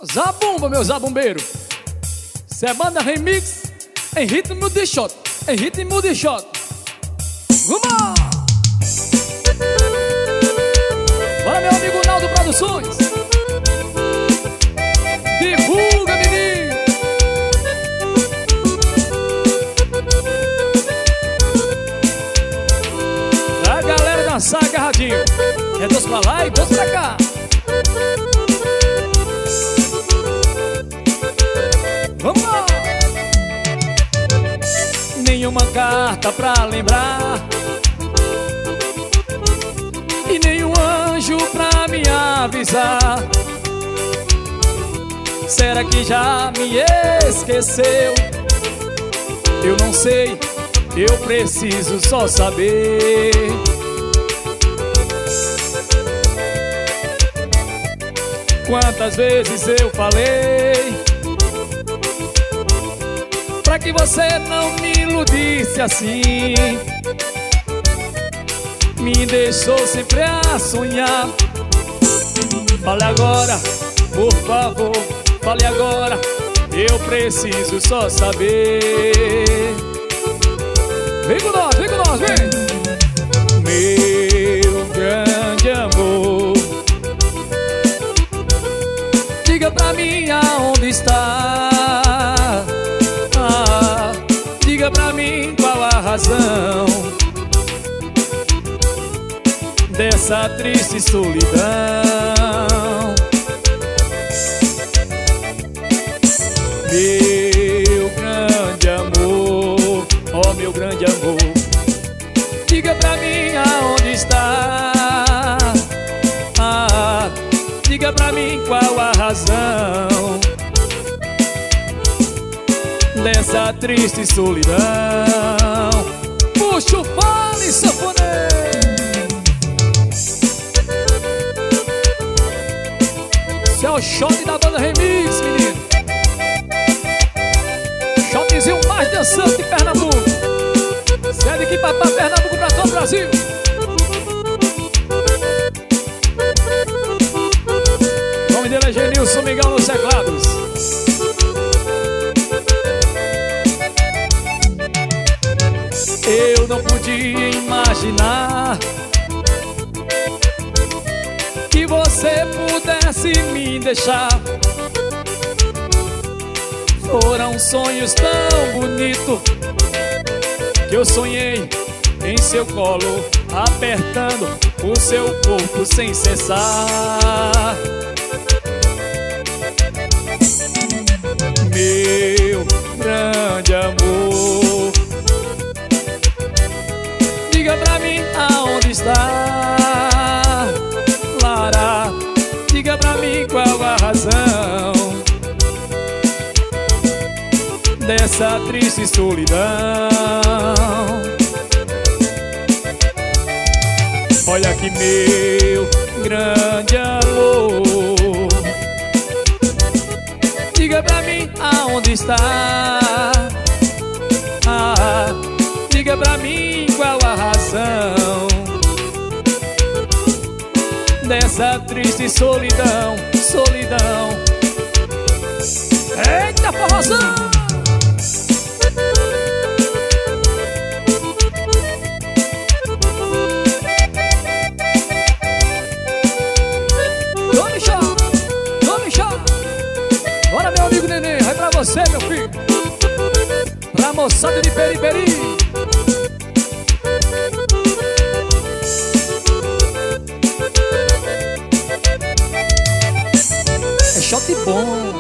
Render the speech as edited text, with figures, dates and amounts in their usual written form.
Zabumba, meu zabumbeiro. Cê é banda remix em ritmo de shot, em ritmo de shot. Vamos! Bora, meu amigo Naldo Produções. Divulga, menino. A galera dançar agarradinho. É dois pra lá e dois pra cá. Vamos lá! Nenhuma carta pra lembrar e nenhum anjo pra me avisar. Será que já me esqueceu? Eu não sei, eu preciso só saber. Quantas vezes eu falei pra que você não me iludisse assim, me deixou sempre a sonhar. Fale agora, por favor, fale agora, eu preciso só saber. Vem com nós, vem! Meu grande amor, diga pra mim aonde está. Diga pra mim qual a razão dessa triste solidão. Meu grande amor, oh meu grande amor, diga pra mim aonde está. Diga pra mim qual a razão dessa triste solidão. Puxa o fole, sanfoneiro. Esse é o shot da banda remix, menino. Shotzinho mais dançante de Pernambuco. Esse é de aqui pra Pernambuco, pra todo o Brasil. O nome dele é Genilson Miguel nos teclados. Eu não podia imaginar que você pudesse me deixar. Foram sonhos tão bonitos que eu sonhei em seu colo, apertando o seu corpo sem cessar. Meu grande amor, diga pra mim aonde está. Lara, diga pra mim qual a razão dessa triste solidão. Olha aqui, meu grande amor, diga pra mim aonde está. Diga pra mim qual a razão dessa triste solidão, solidão. Eita, forrozão! Vamos chá! Bora, meu amigo Nenê, vai pra você, meu filho. Pra moçada de Periperi. É shot bom.